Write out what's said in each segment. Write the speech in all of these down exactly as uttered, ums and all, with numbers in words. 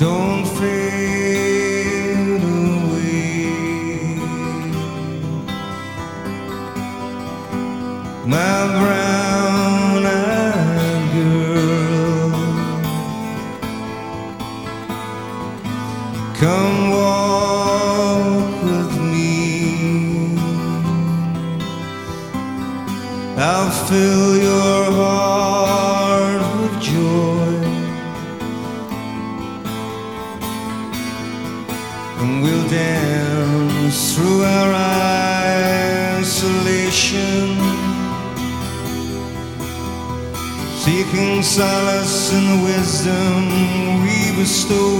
don't fade away. My brown-eyed girl, come walk with me. I'll fill your heart with joy, and we'll dance through our isolation, seeking solace in the wisdom we bestow,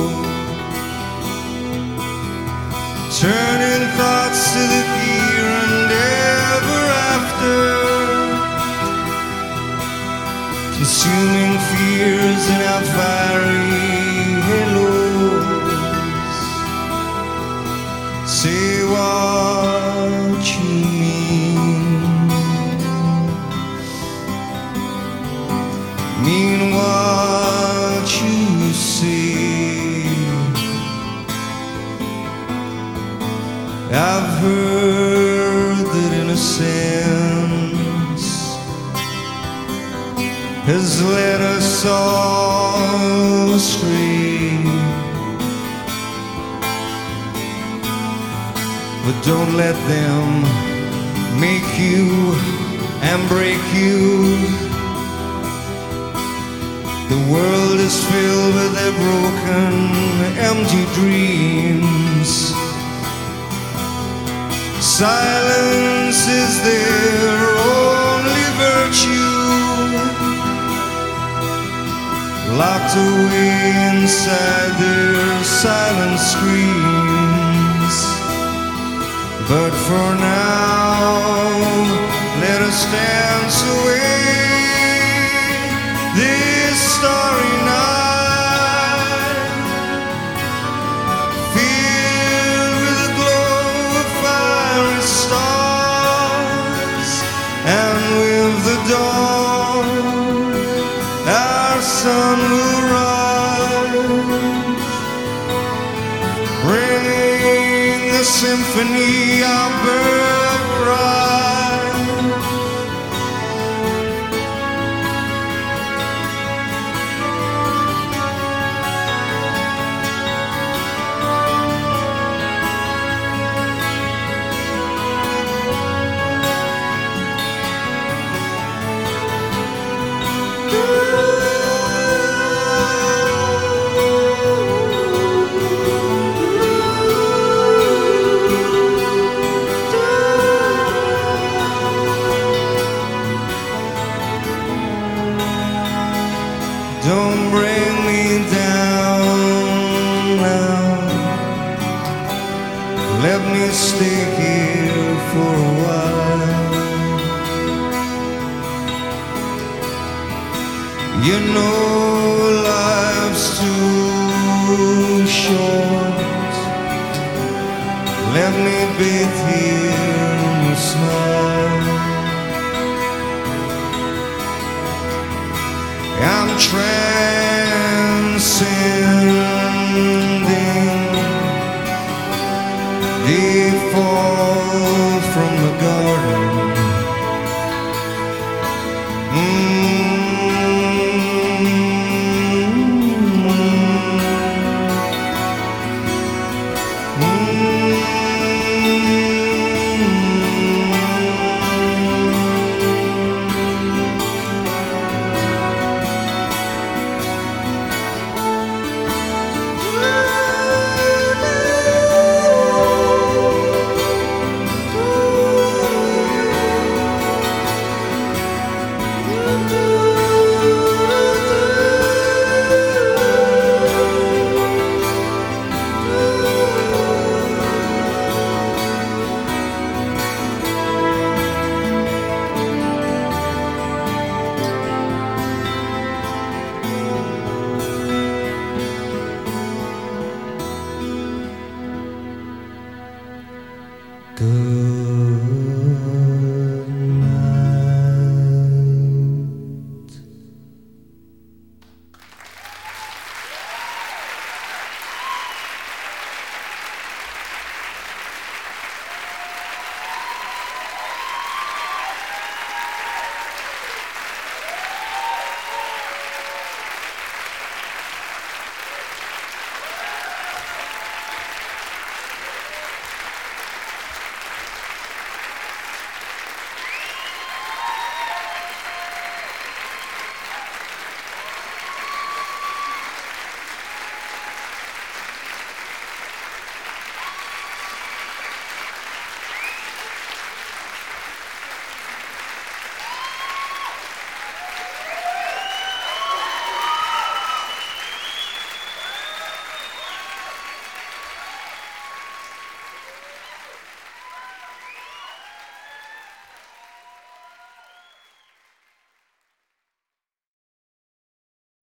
turning thoughts to the here and ever after, consuming fears in our fiery halos. Say what you mean, mean what you say. I've heard that innocence has led us all astray, but don't let them make you and break you. The world is filled with their broken, empty dreams. Silence is their only virtue, locked away inside their silent screams. But for now, let us dance away this starry night, filled with the glow of fiery stars, and with the dawn our sun will rise, bringing the symphony of bird cries. Don't bring me down now, let me stay here for a while. You know life's too short, let me bathe here in your smile. I'm transcending the fall from the garden,